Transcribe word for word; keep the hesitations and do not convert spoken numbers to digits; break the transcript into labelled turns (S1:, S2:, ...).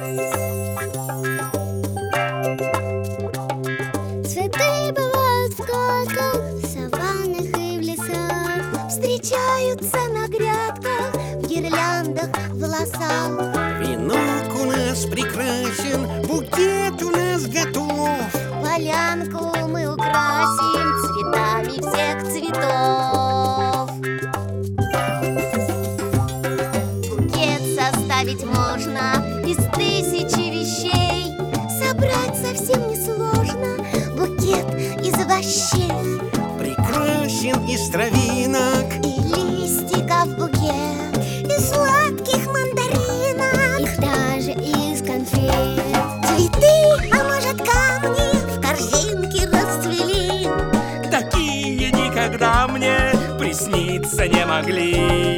S1: Цветы бывают в сказках, в саваннах и в лесах, встречаются на грядках, в гирляндах, в волосах.
S2: Венок у нас прекрасен, букет у нас готов.
S1: Полянку мы украсим цветами всех цветов. Букет составить можно из тысячи вещей, собрать совсем несложно букет из овощей.
S2: Прекрасен из травинок
S1: И листиков букет, из сладких мандаринок, и даже из конфет. Цветы, а может камни, в корзинке расцвели.
S3: Такие никогда мне присниться не могли.